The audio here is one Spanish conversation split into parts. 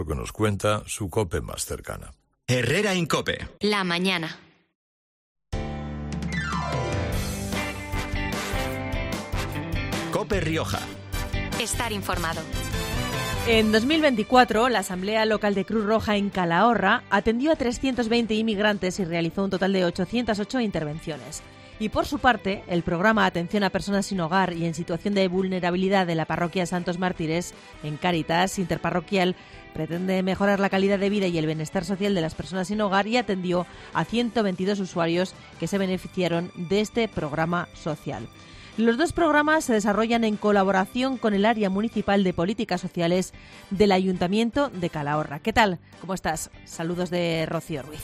Lo que nos cuenta su COPE más cercana. Herrera Incope. La mañana. COPE Rioja. Estar informado. En 2024, la Asamblea Local de Cruz Roja en Calahorra atendió a 320 inmigrantes y realizó un total de 808 intervenciones. Y por su parte, el programa Atención a Personas sin Hogar y en Situación de Vulnerabilidad de la Parroquia Santos Mártires, en Cáritas Interparroquial, pretende mejorar la calidad de vida y el bienestar social de las personas sin hogar y atendió a 122 usuarios que se beneficiaron de este programa social. Los dos programas se desarrollan en colaboración con el Área Municipal de Políticas Sociales del Ayuntamiento de Calahorra. ¿Qué tal? ¿Cómo estás? Saludos de Rocío Ruiz.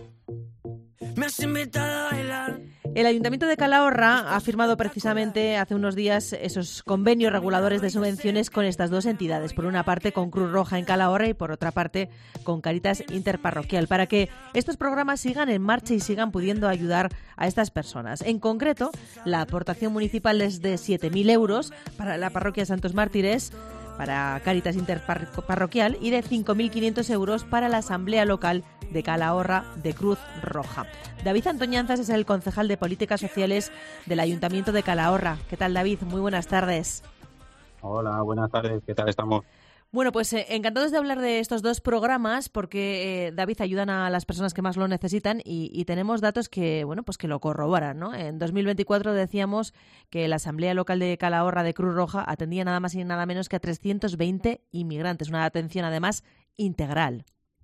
Me has invitado a bailar. El Ayuntamiento de Calahorra ha firmado precisamente hace unos días esos convenios reguladores de subvenciones con estas dos entidades. Por una parte con Cruz Roja en Calahorra y por otra parte con Cáritas Interparroquial, para que estos programas sigan en marcha y sigan pudiendo ayudar a estas personas. En concreto, la aportación municipal es de 7.000 euros para la Parroquia Santos Mártires, para Cáritas Interparroquial, y de 5.500 euros para la Asamblea Local de Calahorra de Cruz Roja. David Antoñanzas es el concejal de Políticas Sociales del Ayuntamiento de Calahorra. ¿Qué tal, David? Muy buenas tardes. Hola, buenas tardes. ¿Qué tal estamos? Bueno, pues encantados de hablar de estos dos programas porque, David, ayudan a las personas que más lo necesitan y tenemos datos que, bueno, pues que lo corroboran, ¿no? En 2024 decíamos que la Asamblea Local de Calahorra de Cruz Roja atendía nada más y nada menos que a 320 inmigrantes, una atención además integral.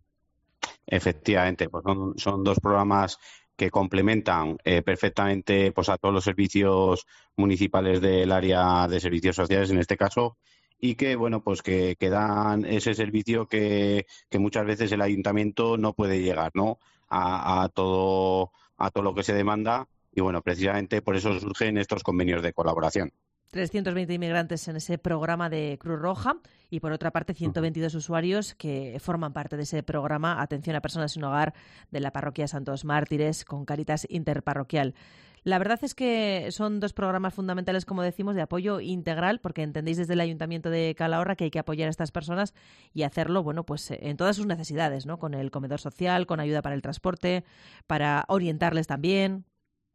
Efectivamente, pues son dos programas que complementan perfectamente pues a todos los servicios municipales del área de servicios sociales en este caso, y que bueno pues que dan ese servicio que muchas veces el ayuntamiento no puede llegar, ¿no? a todo lo que se demanda, y bueno, precisamente por eso surgen estos convenios de colaboración. 320 inmigrantes en ese programa de Cruz Roja y, por otra parte, 122 usuarios que forman parte de ese programa Atención a Personas sin Hogar de la Parroquia Santos Mártires con Cáritas Interparroquial. La verdad es que son dos programas fundamentales, como decimos, de apoyo integral, porque entendéis desde el Ayuntamiento de Calahorra que hay que apoyar a estas personas y hacerlo, bueno, pues en todas sus necesidades, ¿no? Con el comedor social, con ayuda para el transporte, para orientarles también.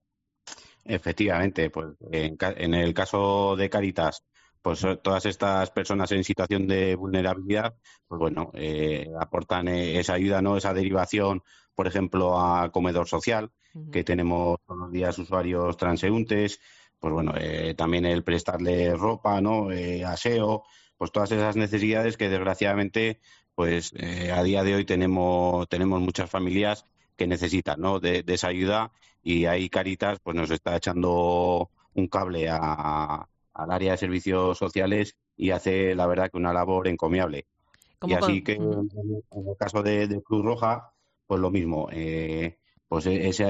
Efectivamente, pues en el caso de Cáritas, pues todas estas personas en situación de vulnerabilidad, pues bueno, aportan esa ayuda, ¿no? Esa derivación, por ejemplo, a comedor social, que tenemos todos los días usuarios transeúntes, pues bueno, también el prestarle ropa, ¿no? Aseo, pues todas esas necesidades que desgraciadamente, pues a día de hoy tenemos muchas familias que necesitan, ¿no? de esa ayuda, y ahí Cáritas pues nos está echando un cable al área de servicios sociales y hace, la verdad, que una labor encomiable. Y así que en el caso de Cruz Roja, pues lo mismo, pues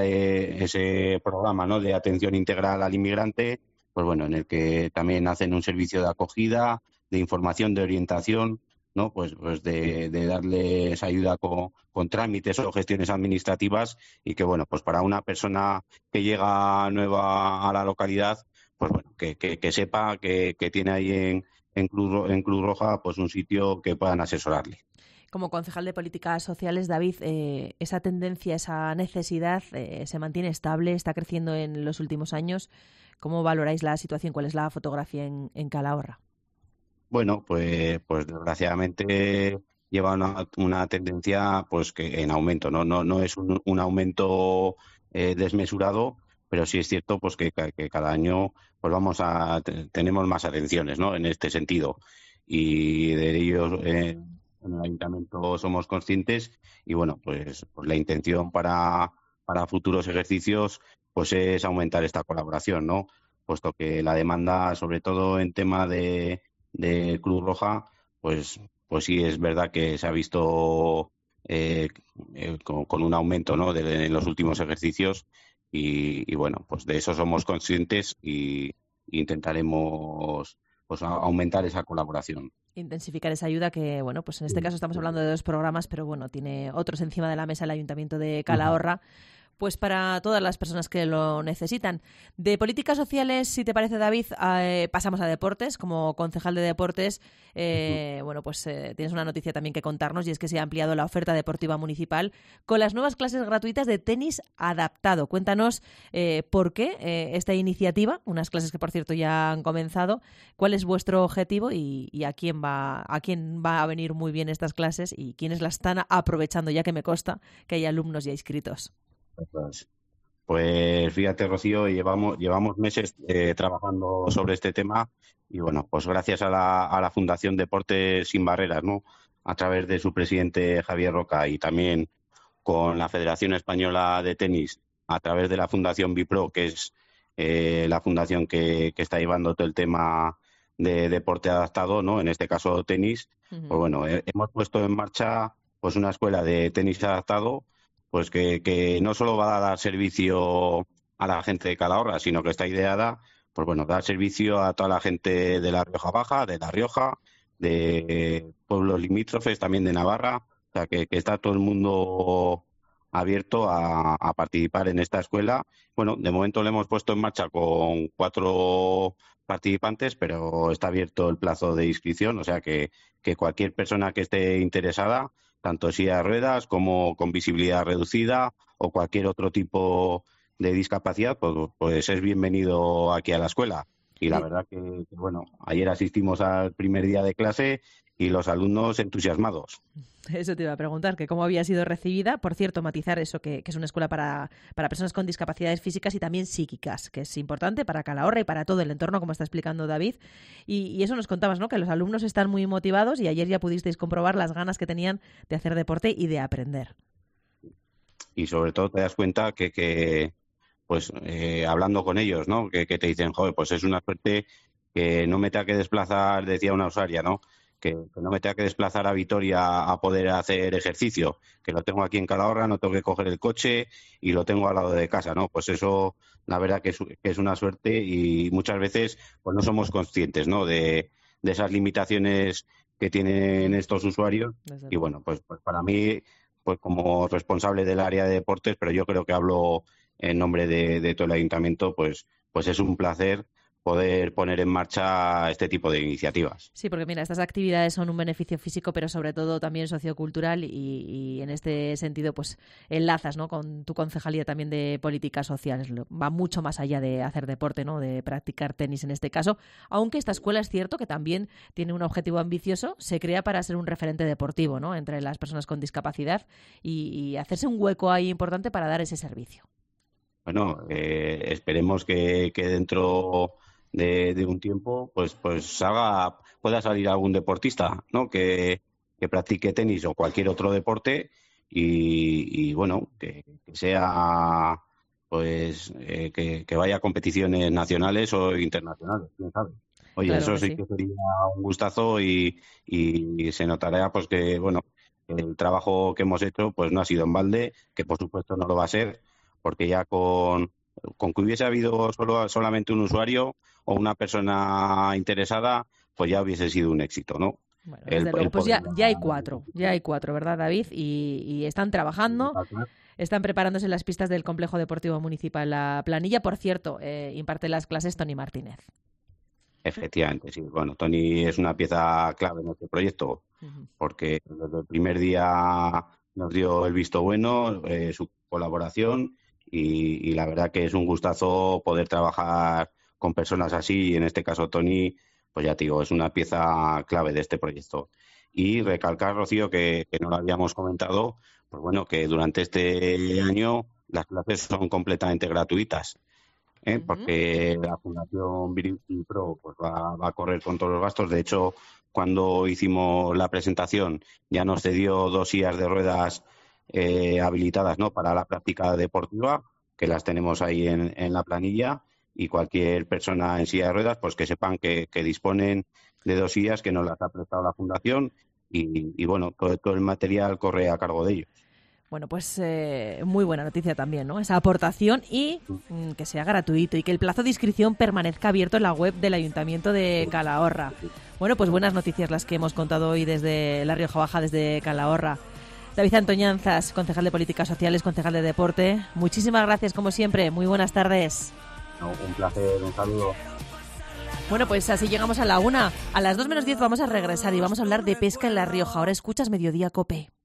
ese programa, ¿no? de atención integral al inmigrante, pues bueno, en el que también hacen un servicio de acogida, de información, de orientación, ¿no? Pues de darles ayuda con trámites o gestiones administrativas, y que bueno, pues para una persona que llega nueva a la localidad, pues bueno, que sepa que tiene ahí en Cruz Roja pues un sitio que puedan asesorarle. Como concejal de Políticas Sociales, David, esa tendencia, esa necesidad se mantiene estable, está creciendo en los últimos años. ¿Cómo valoráis la situación? ¿Cuál es la fotografía en Calahorra? Bueno, pues desgraciadamente lleva una tendencia pues que en aumento, no es un aumento desmesurado, pero sí es cierto pues que cada año pues tenemos más atenciones, ¿no? En este sentido, y de ello en el ayuntamiento somos conscientes, y bueno, pues la intención para futuros ejercicios pues es aumentar esta colaboración, ¿no? Puesto que la demanda, sobre todo en tema de Cruz Roja, pues sí es verdad que se ha visto con un aumento, ¿no? en los últimos ejercicios, y bueno, pues de eso somos conscientes y intentaremos pues aumentar esa colaboración. Intensificar esa ayuda que, bueno, pues en este caso estamos hablando de dos programas, pero bueno, tiene otros encima de la mesa el Ayuntamiento de Calahorra, Pues para todas las personas que lo necesitan. De políticas sociales, si te parece, David, pasamos a deportes. Como concejal de deportes, tienes una noticia también que contarnos, y es que se ha ampliado la oferta deportiva municipal con las nuevas clases gratuitas de tenis adaptado. Cuéntanos por qué esta iniciativa, unas clases que, por cierto, ya han comenzado. ¿Cuál es vuestro objetivo y a quién va a venir muy bien estas clases y quiénes las están aprovechando, ya que me consta que hay alumnos ya inscritos? Pues fíjate, Rocío, llevamos meses trabajando sobre este tema y bueno, pues gracias a la Fundación Deportes Sin Barreras, ¿no? A través de su presidente Javier Roca y también con la Federación Española de Tenis, a través de la Fundación Bipro, que es la fundación que está llevando todo el tema de deporte adaptado, ¿no? En este caso tenis. Pues bueno, hemos puesto en marcha pues una escuela de tenis adaptado, pues que no solo va a dar servicio a la gente de Calahorra, sino que está ideada, pues bueno, dar servicio a toda la gente de la Rioja Baja, de La Rioja, de pueblos limítrofes, también de Navarra, o sea que está todo el mundo abierto a participar en esta escuela. Bueno, de momento lo hemos puesto en marcha con 4 participantes, pero está abierto el plazo de inscripción, o sea que cualquier persona que esté interesada, tanto silla de ruedas como con visibilidad reducida o cualquier otro tipo de discapacidad, pues es bienvenido aquí a la escuela. Y la verdad que, bueno, ayer asistimos al primer día de clase y los alumnos entusiasmados. Eso te iba a preguntar, que cómo había sido recibida. Por cierto, matizar eso, que es una escuela para personas con discapacidades físicas y también psíquicas, que es importante para Calahorra y para todo el entorno, como está explicando David. Y eso nos contabas, ¿no? Que los alumnos están muy motivados y ayer ya pudisteis comprobar las ganas que tenían de hacer deporte y de aprender. Y sobre todo te das cuenta que hablando con ellos, ¿no? Que te dicen, joder, pues es una suerte que no me tenga que desplazar, decía una usuaria, ¿no? Que no me tenga que desplazar a Vitoria a poder hacer ejercicio, que lo tengo aquí en Calahorra, no tengo que coger el coche y lo tengo al lado de casa, ¿no? Pues eso, la verdad que es una suerte y muchas veces pues no somos conscientes, ¿no? De esas limitaciones que tienen estos usuarios. Y bueno, pues para mí, pues como responsable del área de deportes, pero yo creo que hablo en nombre de todo el ayuntamiento, pues es un placer poder poner en marcha este tipo de iniciativas. Sí, porque mira, estas actividades son un beneficio físico, pero sobre todo también sociocultural y en este sentido pues enlazas, ¿no? Con tu concejalía también de políticas sociales. Va mucho más allá de hacer deporte, ¿no? De practicar tenis en este caso, aunque esta escuela es cierto que también tiene un objetivo ambicioso, se crea para ser un referente deportivo, ¿no? Entre las personas con discapacidad y hacerse un hueco ahí importante para dar ese servicio. Bueno, esperemos que dentro de un tiempo pues pueda salir algún deportista, ¿no? Que practique tenis o cualquier otro deporte y bueno, que sea pues que vaya a competiciones nacionales o internacionales, quién sabe. Oye, claro, eso sí que sería un gustazo y se notará pues que bueno, el trabajo que hemos hecho pues no ha sido en balde, que por supuesto no lo va a ser, porque ya con que hubiese habido solamente un usuario o una persona interesada, pues ya hubiese sido un éxito, ¿no? Bueno, desde luego, pues ya hay 4, ¿verdad, David? Y están trabajando, están preparándose en las pistas del Complejo Deportivo Municipal. La planilla, por cierto, imparte las clases Toni Martínez. Efectivamente, sí. Bueno, Toni es una pieza clave en este proyecto, porque desde el primer día nos dio el visto bueno, su colaboración, y la verdad que es un gustazo poder trabajar con personas así, y en este caso Toni, pues ya te digo, es una pieza clave de este proyecto. Y recalcar, Rocío, que no lo habíamos comentado, pues bueno, que durante este año las clases son completamente gratuitas, porque la Fundación Bipro pues va a correr con todos los gastos. De hecho, cuando hicimos la presentación ya nos cedió 2 sillas de ruedas habilitadas, ¿no? Para la práctica deportiva, que las tenemos ahí en la planilla, y cualquier persona en silla de ruedas pues que sepan que disponen de 2 sillas que nos las ha prestado la Fundación y bueno, todo el material corre a cargo de ellos. Bueno, pues muy buena noticia también, ¿no? Esa aportación y que sea gratuito y que el plazo de inscripción permanezca abierto en la web del Ayuntamiento de Calahorra. Bueno, pues buenas noticias las que hemos contado hoy desde La Rioja Baja, desde Calahorra. David Antoñanzas, concejal de Políticas Sociales, concejal de Deporte. Muchísimas gracias, como siempre. Muy buenas tardes. Un placer, un saludo. Bueno, pues así llegamos a la 1. A las 2 menos 10 vamos a regresar y vamos a hablar de pesca en La Rioja. Ahora escuchas Mediodía COPE.